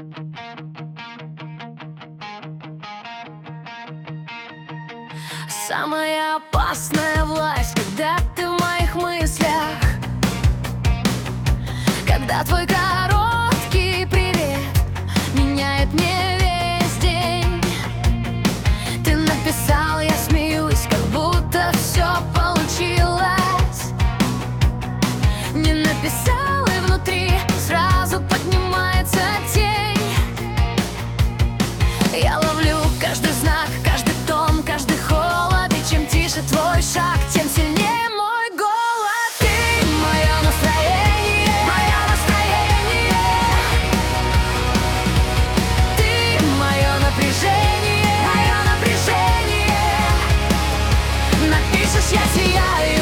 Самая опасная власть, когда ты в моих мыслях, когда твой короткий привет меняет мне весь день. Ты написал, я смеюсь, как будто все получилось. Не написал, и внутри сразу поднимается тень. Я ловлю каждый знак, каждый тон, каждый холод. И чем тише твой шаг, тем сильнее мой голод. Ты мое настроение, мое настроение. Ты мое напряжение, мое напряжение. Напишешь, я сияю.